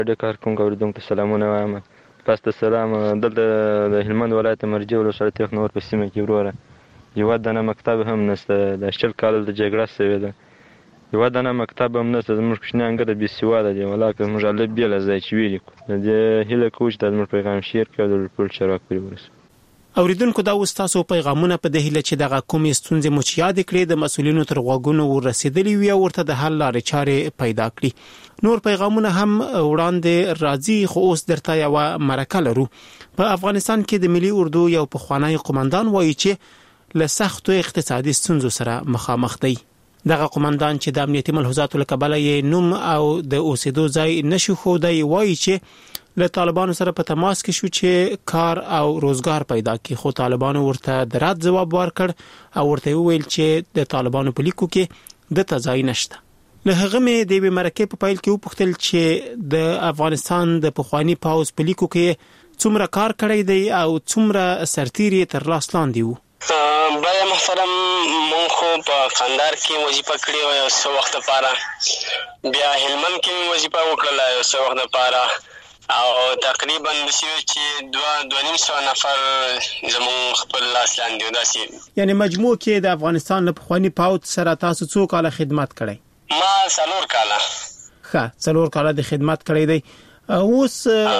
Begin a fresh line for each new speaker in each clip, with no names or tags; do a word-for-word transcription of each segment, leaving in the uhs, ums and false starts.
د کارکونکو اوریدونکو سلامونه وایم. پس د سلام دلته د هلمند ولایت مرجې ولسوالۍ تخ نور په سیمه کې وروره یوه دانه مکتب هم نشته. د شل کاله د جګړه شوې ده، یوه دانه مکتب هم نشته. زموږ کوچنیان ګډه بې سواده دي، ولاکه موږ الف بې له ځای چې ولیکو. د دې هیله کوو چې دا زموږ پیغام شیر کړي او د ټول چارواکو پورې ورسوي.
اوریدونکو دا اوس تاسو پیغامونه په د هیله چې دغه کومې ستونزې مو چې یاد کړې د مسؤلینو تر غوږونو ورسېدلي وي او ورته د حل لارې چارې پیدا کړي. نور پیغامونه هم وړاندې راځي، خو اوس درته یوه مرکه لرو. په افغانستان کې د ملي اردو یو پخوانی قومندان وایي چې له سختو اقتصادي ستونزو سره مخامخ دی. دغه قومندان چې د امنیتي ملحوظاتو له کبله یې نوم او د اوسېدو ځای نشو ښودی وایي چې له طالبانو سره په تماس کې شو چې کار او روزګار پیدا کړي، خو طالبانو ورته د رد ځواب ورکړ او ورته وویل چې د طالبانو په لیکو کې د تځای نشته. له هغه مې د یوې مرکې په پیل کې وپوښتل چې د افغانستان د پخواني پاوځ په لیکو کې څومره کار کړی دی او څومره سرتیري تر لاس لاندې وو.
بیا محترم مونږ خو په قندهار کې وظیفه کړې وه یو څه وخت لپاره، بیا هلمند کې وظیفه وکړله یو څه وخت لپاره، او تقریبا داسې و چې دوه دوه نیم سوه نفر زموږ خپل لاس لاندې و. داسې
یعنې مجموع کې د افغانستان له پخواني پاوځ سره تاسو څو کاله خدمت کړی؟
ما څلور کاله.
ښه، څلور کاله د خدمت کړی دی. اوس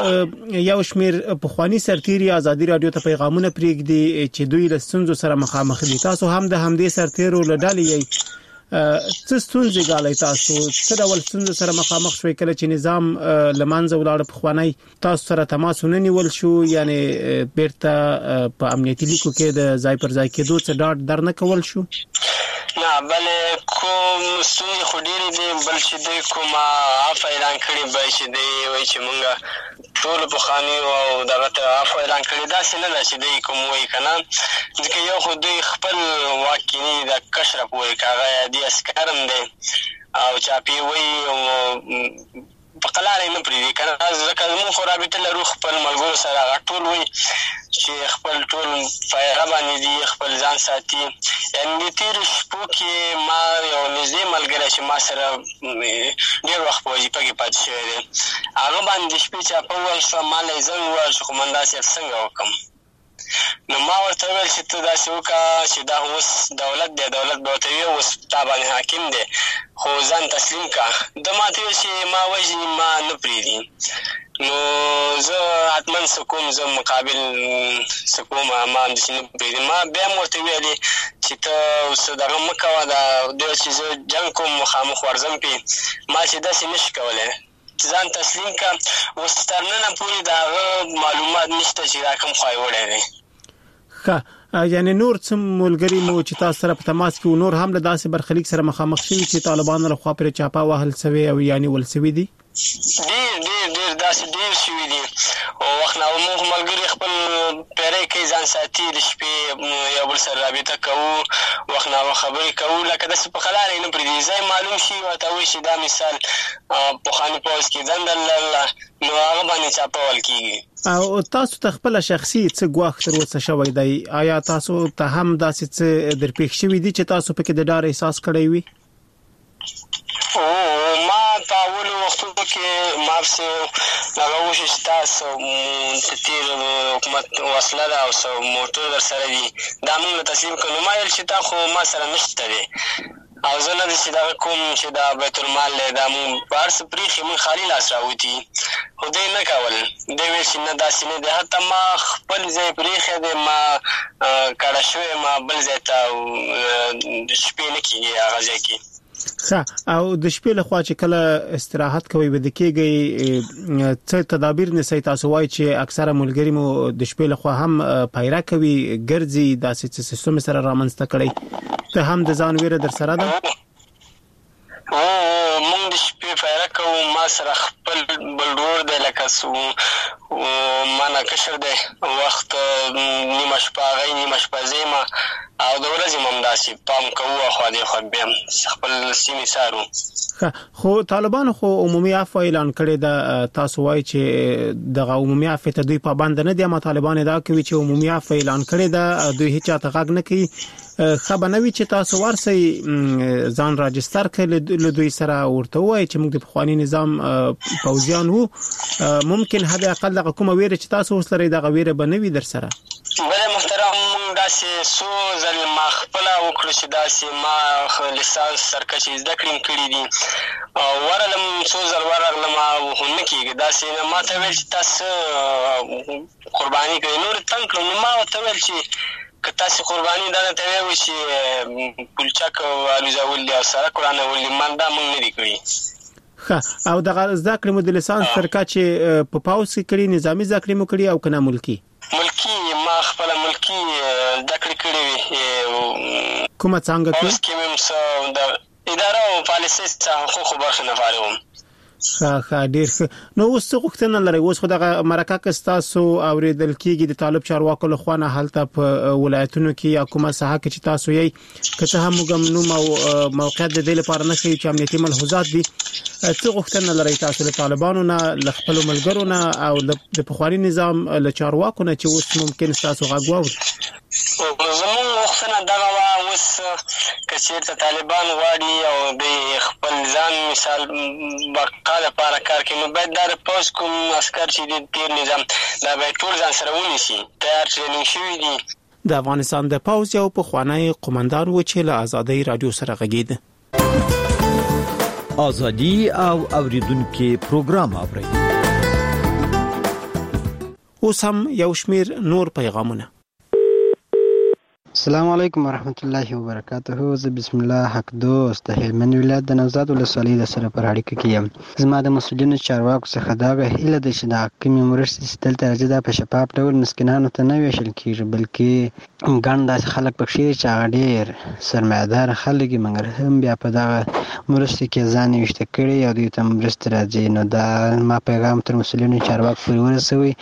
یو شمیر پخوانی سرتیري ازادي رادیو ته پیغامونه پرېږدي چې دوی له ستونزو سره مخامخ دي. تاسو هم د همدې سرتیرو له ډلې یې. څه ستونزې ګالئ تاسو؟ څه ډول ستونزو سره مخامخ شوئ کله چې نظام له منځه ولاړ؟ پخوانی تاسو سره تماس ونه نیول شو، یعنې بیرته په امنیتي لیکو کې د ځای پر ځای کېدو څه ډاډ در نه کول شو؟
نه، بلې کوم ستونزې خو ډېرې دي، بل چې دوی کومه عفو اعلان کړي به چې دوی وایي چې موږ ټولو پخوانیو او دغه ته عفو اعلان کړي، داسې نه ده چې دوی کوم وایي که نه. ځکه یو خو دوی خپل واک کې نه دي، د کشرف وایي که هغه عادي عسکر هم دی او چاپي وایي په قلاره یې نه پرېږدي که نه. ځکه موږ خو رابطه لرو خپل ملګرو سره، هغه ټول وایي چې خپل ټول فایره باندې دي، خپل ځان ساتي. یعنې د تېرو شپو کې ما یو نږدې ملګری چې ما سره ډېر وخت په وظیفه کې پاتې شوی دی، هغه باندې د شپې چاپه وویل شوه، ما له یې زنګ وویل چې قومندان صاحب څنګه وکړم؟ نو ما ورته وویل چې ته داسې وکړه چې دا اوس دولت دی، دولت به ورته وي اوس تا باندې حاکم دی، خو ځان تسلیم کړه. ده ما ته ویل چې ما وژني ما نه پرېږدي. نو زه حتما څه کوم، زه مقابل څه کوم، ما همداسې نه پرېږدي. ما بیا هم ورته ویلې چې ته اوس دغه مه کوه، دا دوی چې زه جنګ کوم مخامخ ورځم پې، ما چې داسې نه شي کولی، ځان تسلیم کړه. اوس تر ننه پورې د هغه معلومات نشته چې دا کوم خوا یې وړی دی.
ښه، یعنې نور څه ملګري مو چې تاسو سره په تماس کې نور هم له داسې برخلیک سره مخامخ شوي چې طالبانو له خوا پرې چاپه وهل شوي او یا نیول شوي دي؟
ډېر ډېر ډېر داسې ډېر شوي دي. وخت نه موږ ملګري خپل پیری کوي، ځان ساتي، د شپې یو بل سره رابطه کوو، وخت نه وخت خبرې کوو، لکه داسې په قلاره یې نه پرېږدي. ځای معلوم شي ورته وایي چې دا مثال پخواني پوځ کې دنده لرله، نو هغه باندې چاپول کېږي.
او تاسو ته خپله شخصي څه ګواښ تر اوسه شوی دی؟ آیا تاسو ته هم داسې څه درپېښ شوي دي چې تاسو پکې د ډار احساس کړی وي؟
او ما په اولو وختونو کې ما پسې هغه وشو چې تاسو د تېر حکومت وسله ده او څه موټر در سره دي، دا موږ له تسلیم کړو. نو ما ویل چې دا خو ما سره نشته دی او زه نه داسې دغه کوم چې دا بیت المال دی، دا موږ په هر څه پرېښي، موږ خالي لاس راوتي، خو دوی نه کول. دوی ویل چې نه داسې نه دی. حتی ما خپل ځای پرېښی دی، ما کډه شوی، ما بل ځای ته شپې نه کېږي هغه ځای کې.
ښه، او د شپې له خوا چې کله استراحت کوئ ویده کېږئ، څه تدابیر نیسئ؟ تاسو وایئ چې اکثره ملګري مو د شپې له خوا هم پیره کوي، ګرځي، داسې څه سیستم سره رامنځته کړی، ته هم د ځان ویره در سره ده؟
موږ د شپې پیره کوو، ما سره خپل بل ورور دی، لکه ما نه کشر دی، وخت نیمه شپه هغه نیمه شپه زه یم، او د ورځې هم همداسې پام کوو، اخوا دېخوا بیا خپل سیمې څارو.
خو طالبانو خو عمومي عفو اعلان کړی ده، تاسو وایئ چې دغه عمومي عفو ته دوی پابند نه دي، اما طالبان ادعا کوي چې عمومي عفو اعلان کړی ده، دوی هیڅ چاته غږ نه کوي. خبرنوي چې تاسو ورسي ځان راجستر کړل له دوی سره ورته وای چې موږ د خواني نظام پوزیان وو ممکن هدا اقل دغه کومه ویره چې تاسو اوس لري دغه ویره بنوي در سره
بل محترم داسې سو ځل ما خپل وکړو چې داسې ما لیسانس سرکشي زده کړم کړی دي او ورلم سو ځل ورغلم او هنه کېږي داسې ما ته ویل چې تاسو قرباني کوي نور تنگ کړم ما ته ویل چې که تاسو قرباني دا ته ویل چې پلچک او الوزاول او سره قران ولې من دا مونږ نه دی کړی
او دغه زده کړم د لیسانس سرکا چې په پاوس کې کړی نظامی زده کړم کړی او کنه ملکی
ملکی ما خپل ملکی دکړه کړی وي
کومه څنګه کې
اوس کې مم څه د اداره او پالیسي څخه حقوق برخه نه فارغم
ښه ښه ډیر نو اوس څه غوښتنه لري اوس خو دغه مرکه کستاسو اوریدل کیږي د طالب چارواکو له خوانه حالت په ولایتونو کې یا کومه ساحه کې چې تاسو یې کته هم وګمنو او موقعیت د دې لپاره نه شي چې امنیتي ملحوظات دي څه غوښتنه لري تاسو له طالبانو نه له خپل ملګرو نه او د پخوانی نظام له چارواکو نه چې اوس ممکن تاسو غواړئ
زموږ غوښتنه دا و اوس چې طالبان غواړي او د خپل ځان مثال بقا لپاره کار کوي نو باید دا پوس کوم عسكر چې د تیر نظام دا به ټول ځان سره ونیسي تیار ټریننګ شوی دي
د افغانستان د پوز یو پخوانی قومندان و چې له آزادۍ رادیو سره غږید
ازادي او اوریدونکو پروګرام اوري
اوس هم یو شمیر نور پیغامونه
السلام علیکم ورحمت الله وبرکاته زه بسم الله حق دوست د هلمند ولایت د نوزاد ولسوالۍ د سره پر اړیکه کې یم زما د مسؤلینو چارواکو څخه دا هیله ده چې د حکومي مرستې دلته راځي دا په شفاف ډول مسکینانو ته نه ویشل کیږي بلکې ګڼ داسې خلک پکې چې هغه ډېر سرمایه‌دار خلک مګر هم بیا په دغه مرستې کې ځان ویشته کړي او دوی ته مرستې راځي نو دا ما پیغام تر مسؤلینو چارواکو پورې ورسوي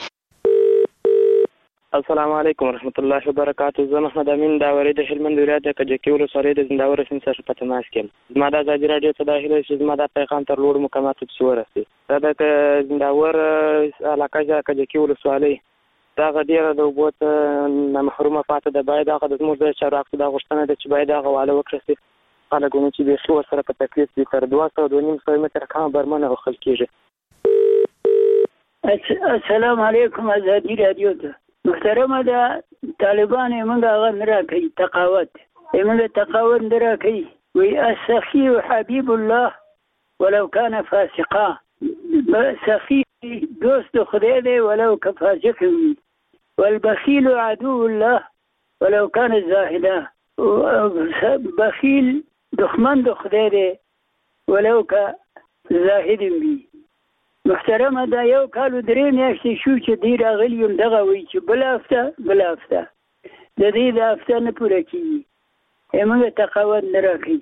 السلام علیکم ورحمت الله وبرکاته زه محمد امین داوري د هلمند ولایت د کجکي ولسوالۍ د زنداور سیمې څخه په تماس کې زما د ازادي رادیو ته د هیله چې زما د پیغام تر لوړ مقاماتو ته ورسي دا د زنداور علاقه د کجکي ولسوالۍ دا غډیره د وبوت محرومه پاتې د باید هغه د زموږ د چارواکو د غوښتنه د چې باید هغه واله وکړي خلکونه چې به خو سره په تکلیف دي تر دوه سوه دوه نیم سوه متره کم برمنه وخل کیږي
السلام علیکم ازادي رادیو ته محترمه دا طالبان موږ هغه نه راکوي تقاوت موږ تقاوت نه راکوي وی السخي حبيب الله ولو كان فاسقا سخي دوست خدای دی ولو که فاسق وي والبخيل عدو الله ولو كان زاهدا بخيل دښمن د خدای دی ولو که زاهد وي محترمه دا یو کال درې میاشتې شو چې دی راغلی یم دغه وایي چې بله هفته بله هفته د دې د هفته نه پوره کېږي موږ تقاوت نه راکوي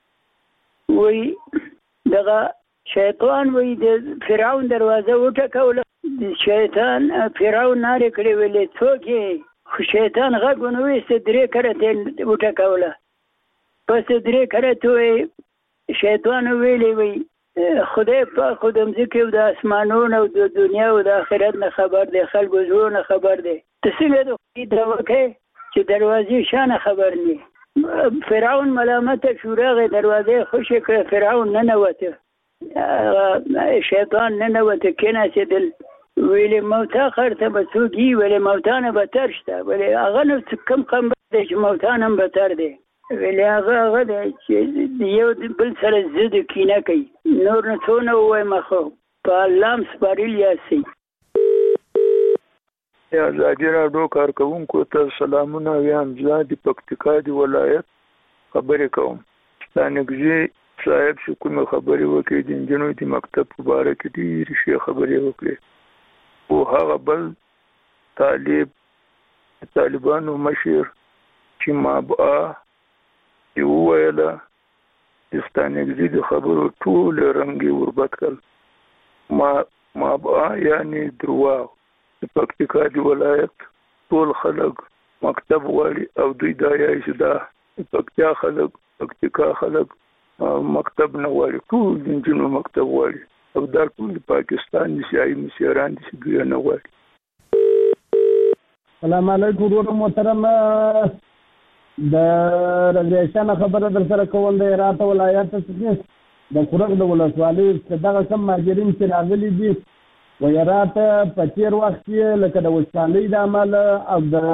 وایي دغه شیطان وایي د فرعون دروازه وټکوله شیطان فرعون نارې کړې ویلې څوک یې خو شیطان غږ ونه ویسته درې کرته یې وټکوله پس درې کرته وایي شیطان ویلې وایي خدای په خودم ذکر د اسمانونو او د دنیا او د آخرت نه خبر دی خلکو زړونو خبر دی ته څنګه د خدای دا وکړې چې دروازې شانه خبر نه فرعون ملامته شو راغی دروازې خوشې کړه فرعون ننوته شیطان ننوته کېناستدل ویلې موتا خرته به څوک وي ویلې موتا نه بتر شته ویلې هغه نو کم کم دی چې موتا نه بتر دی ویلې هغه هغه دی چې یو بل سره ضد کینه کوي نور نه څونه ووایم خو په الله هم سپارل یاستئ
ازادي راډیو کارکوونکو ته سلامونه وایم زه د پکتیکا د ولایت خبرې کوم ستانکزي صاحب چې کومه خبرې وکړې د نجونو د مکتب په باره کې ډېرې ښې خبرې وکړې او هغه بل طالب طالبانو مشر چې مابعا یې وویله د ستانکزي د خبرو ټول رنګې وربد کړل ما مابعا یعنې درواغ د پکتیکا د ولایت ټول خلک مکتب غواړي او دوی دا یایي چې دا د پکتیا خلک پکتیکا خلک مکتب نه غواړي ټول د نجونو مکتب غواړي او دا ټول د پاکستان د سیاسي مشران دي چې دوی نه غواړي.
السلام علیکم ورحمۃ محترم د رضیشان خبره در سره کوم د هرات ولایت څخه د قرغ د ولسوالۍ دغه کم مهاجرین چې راغلي دي و هرات په تیر وخت کې لکه د وچکالۍ د امله او د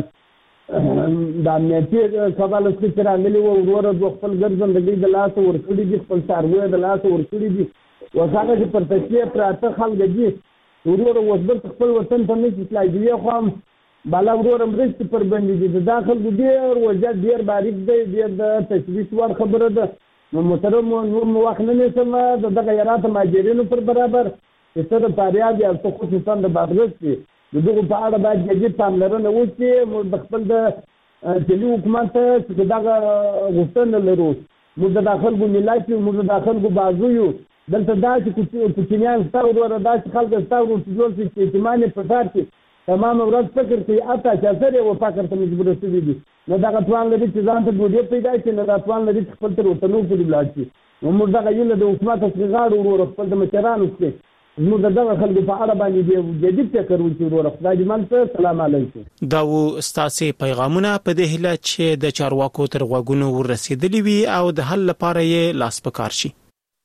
د امنیتي کبله چې راغلي وو وروره د خپل ګرځندګۍ د لاسه ورکړي دي خپل څاروي د لاسه ورکړي دي و هغه چې پر تکیه پراته خلک دي وروره وسبر خپل وطن ته نشي تلای دی خو هم بالا وروره مرستې پر باندې دي د داخل ډېر وضعیت ډېر باریک دی ډېر د تشویش وړ خبره ده نو محترم نور مو وخت نه نیسم د دغه هرات مهاجرینو پر برابر چې څه د فاریاب یا څه خصوصا د بادغیس کې د دغو په اړه باید جدي پاملرنه وشي موږ د خپل د ټلي حکومت چې دغه غوښتنه لرو موږ د خلکو ملت یو موږ د خلکو بازو یو دلته دا چې کوچنیان ستا وروره دا چې خلک ستا ورور چې جوړ شي چې اعتماد یې په کار کې تمام ورځ فکر کوي اته چې سره یو فکر ته مجبور شوي دي نو دغه توان لري چې ځان ته ډوډۍ پیدا کړي نو دا توان لري چې خپل تر وطنو پورې ولاړ شي نو موږ دغه یو د حکومت څخه غاړو وروره خپل د مشرانو څخه موږ دغه خلکو په اړه باندې جدي فکر وکړو وروره خدای دې مال سلام علیکم
دا و ستاسو پیغامونه په دې هله چې د چارواکو تر غوږونو ورسېدلی وي او د حل لپاره یې لاس پکار شي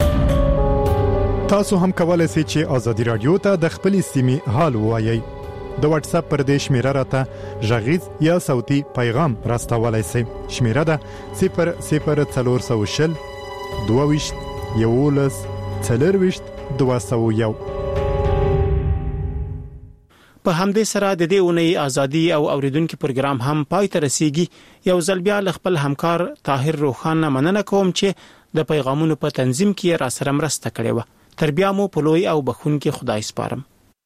تاسو هم کولای شئ چې ازادي رادیو ته د خپل سیمې حال وایي د واتس اپ پر دې شمیره راته ژغیز یا صوتي پیغام راستولای شئ شمیره ده صفر صفر څلور سوه شل دوه ویشت یولس څلور ویشت دوه سوه یو
په همدې سره د دې اونۍ ازادي او اوریدونکو پروګرام هم پای ته رسیدي یو ځل بیا خپل همکار طاهر روخان مننه کوم چې د پیغامونو په تنظیم کې را سره مرسته کړې و تر بیا مو په لوی او بخښونکي خدای سپارم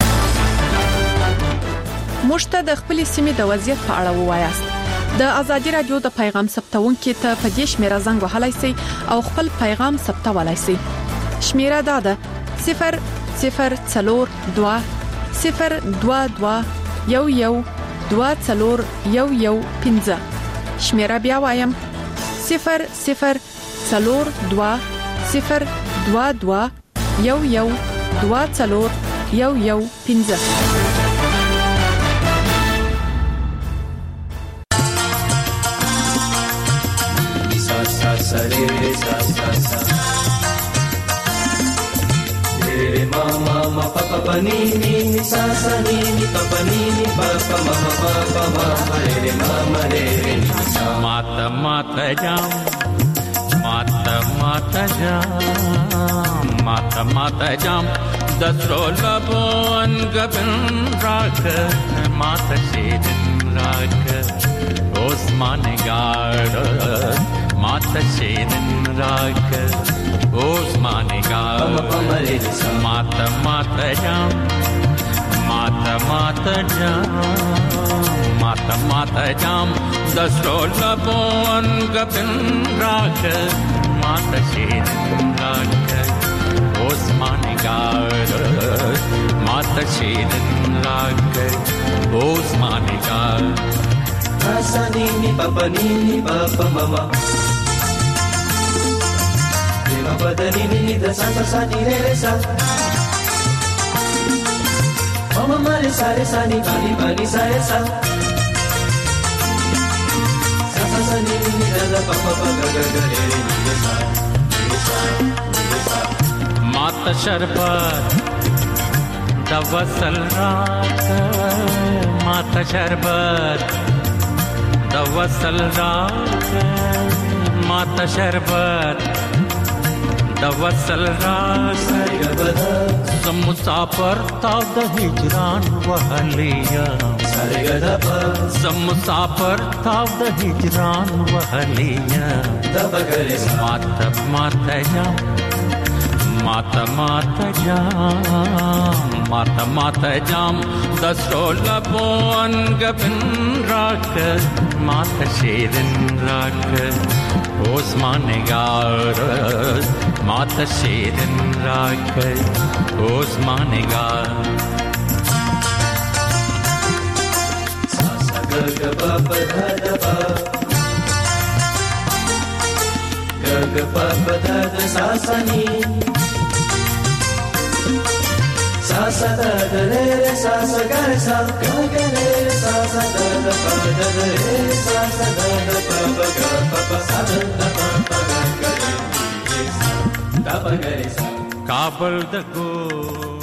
مشته د خپل سیمې د وضعیت په اړه ووایاست د ازادي رادیو د پیغام ثبتونکو ته په دې شمیره زنګ وهلای شئ او خپل پیغام ثبتولای شئ شمیره دا ده صفر صفر څلور دوه صفر دوه دوه یو یو دوه څلور یو یو پنځه شمیره بیا وایم صفر صفر څلور دوه صفر دوه دوه یو یو دوه څلور یو یو پنځه
sa re re sa sa sa re re ma ma ma pa pa pa ni ni ni sa sa ni ni pa pa ni ni pa pa ma ma pa pa ma re re ma ma re re ni sa
mata mata jam mata mata jam mata mata jam dasro labon gabin rak mata shedin rak osman gard mata shedin rak osman gard mata mata jam mata mata jam mata mata jam dasro labon gabin rak mata shedin rak osman gard mata shedin rak osman gard
sa ni ni pa pa ni ni pa pa ma ma ni ma pa da ni ni da sa sa sa ni re re sa ma ma ma re sa re sa ni pa ni pa ni sa re sa sa sa sa ni ni da da pa pa pa ga ga ga re re ni da sa ni sa ni sa
mata sharbat da wasal raat mata sharbat da wasal raat mata sharbat da wasal raat sam musafir ta da hijran wahliya sam musafir ta da hijran wahliya da bagare mata mata jam mata mata jam mata mata jam dasro labon gabin rak mata shedin rak osman gard mata shedin rak osman gard
sa sa ga ga pa pa da da pa ga ga pa pa da da sa sa ni sa sa da da re re sa sa ga re sa ga ga re sa सा दा दा पा दा दा रे सा सा दा दा पा पा गा पा पा सा दा दा पा पा गा गा रे सा दा पा गा रे सा
काबल द गो